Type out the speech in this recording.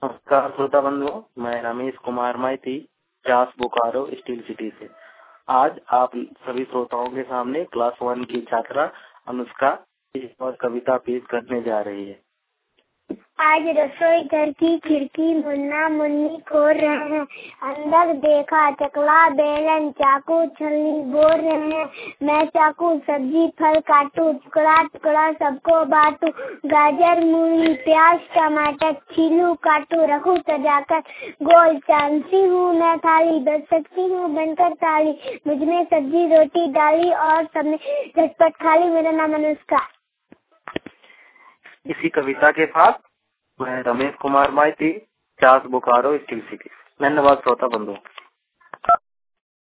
नमस्कार श्रोता बंधुओं, मैं रमेश कुमार माइती, चास बोकारो स्टील सिटी से। आज आप सभी श्रोताओं के सामने क्लास 1 की छात्रा अनुष्का एक और कविता पेश करने जा रही है। आज रसोई घर की खिड़की मुन्ना मुन्नी खोल रहे हैं। अंदर देखा चकला बेलन चाकू छलनी बोल रहे हैं। मैं चाकू सब्जी फल काटू, टुकड़ा टुकड़ा सबको बांटू। गाजर मूली प्याज टमाटर छीलू काटू रखू सजाकर। गोल चांसी हूँ मैं थाली, बच सकती हूँ बनकर ताली। मुझमें सब्जी रोटी डाली और सबने झटपट खा ली। मेरा नाम अनुष्का। इसी कविता के साथ मैं रमेश कुमार माइती, चास बोकारो स्टील सिटी। धन्यवाद श्रोता बंधुओं।